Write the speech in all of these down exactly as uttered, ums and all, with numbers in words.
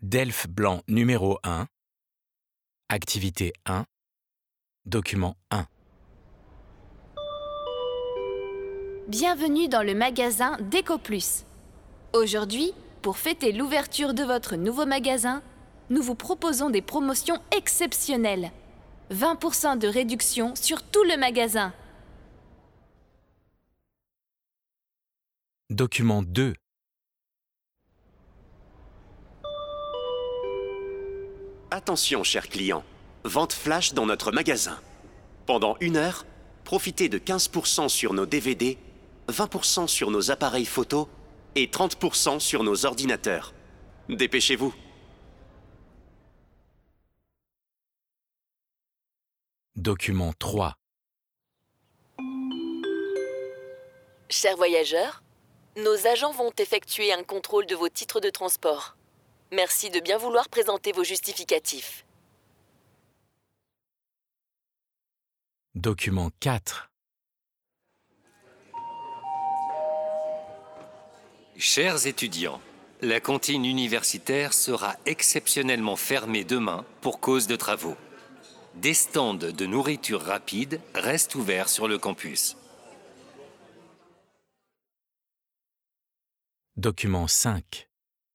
Delphes blanc numéro un, activité un, document un. Bienvenue dans le magasin DécoPlus. Aujourd'hui, pour fêter l'ouverture de votre nouveau magasin, nous vous proposons des promotions exceptionnelles. vingt pour cent de réduction sur tout le magasin. Document deux. Attention, chers clients, vente flash dans notre magasin. Pendant une heure, profitez de quinze pour cent sur nos D V D, vingt pour cent sur nos appareils photo et trente pour cent sur nos ordinateurs. Dépêchez-vous. Document trois. Chers voyageurs, nos agents vont effectuer un contrôle de vos titres de transport. Merci de bien vouloir présenter vos justificatifs. Document quatre. Chers étudiants, la cantine universitaire sera exceptionnellement fermée demain pour cause de travaux. Des stands de nourriture rapide restent ouverts sur le campus. Document cinq.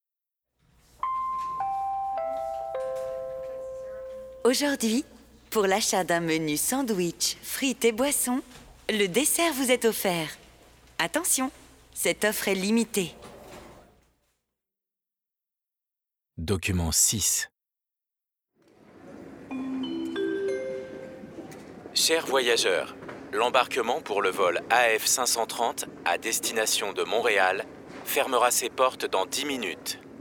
Aujourd'hui, pour l'achat d'un menu sandwich, frites et boissons, le dessert vous est offert. Attention, cette offre est limitée. Document six. Chers voyageurs, l'embarquement pour le vol A F cinq cent trente à destination de Montréal fermera ses portes dans dix minutes.